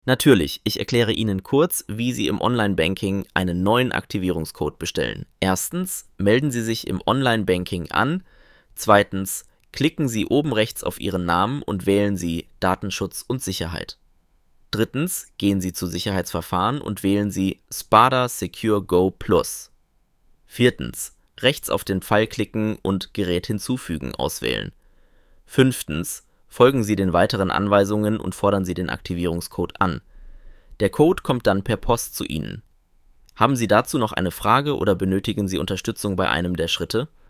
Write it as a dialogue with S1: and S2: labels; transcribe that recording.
S1: Natürlich, ich erkläre Ihnen kurz, wie Sie im Online-Banking einen neuen Aktivierungscode bestellen. Erstens, melden Sie sich im Online-Banking an. Zweitens, klicken Sie oben rechts auf Ihren Namen und wählen Sie Datenschutz und Sicherheit. Drittens, gehen Sie zu Sicherheitsverfahren und wählen Sie Spada Secure Go Plus. Viertens, rechts auf den Pfeil klicken und Gerät hinzufügen auswählen. Fünftens, folgen Sie den weiteren Anweisungen und fordern Sie den Aktivierungscode an. Der Code kommt dann per Post zu Ihnen. Haben Sie dazu noch eine Frage oder benötigen Sie Unterstützung bei einem der Schritte?